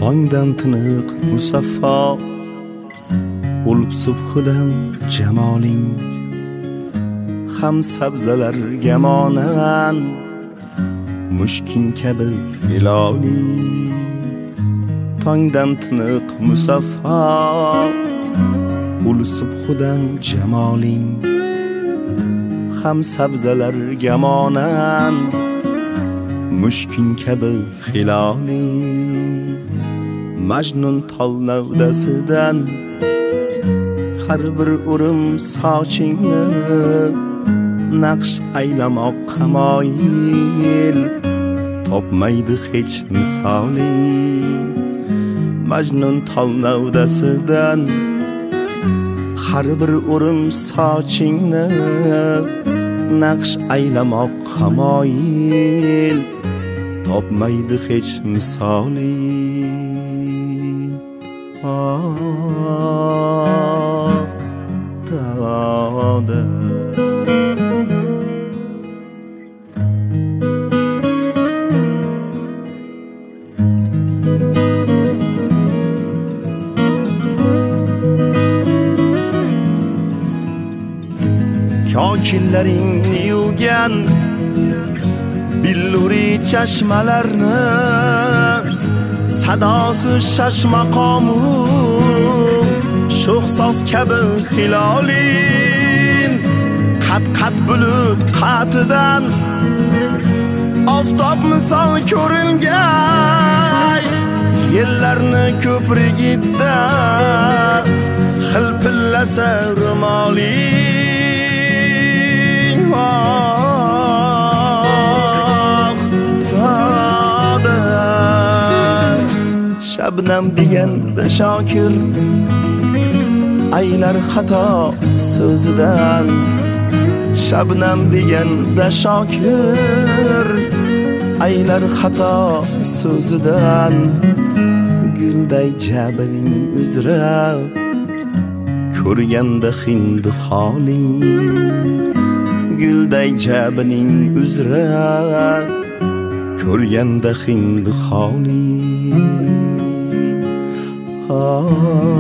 tongdan tiniq musaffo, o'lib subhidan jamoling, ham sabzalar gamonan, mushkin kabi hiloli. Tongdan tiniq musaffo, o'lib subhidan jamoling, ham sabzalar gamonan, mushkin kabi hiloli. Majnun tol navdasidan har bir o'rim sochingni naqsh aylamoqqa moyil, topmaydi hech misoli. Majnun tol navdasidan har bir o'rim sochingni naqsh aylamoqqa moyil, topmaydi hech misoli. Dada kokillaringni yuvgan billuri chashmalarni, sadosi shashmaqomu sho'xsoz kabi hilolin. Qat-qat bulut qatidan oftob misol ko'ringan, yillarni ko'prigida xilpillasa ro'moling. Shabnam deganda shokir aylar xato so'zidan. Shabnam deganda shokir aylar xato so'zidan. Gulday jabining uzra ko'rganda hind holing. Gulday jabining uzra ko'rganda hind holing.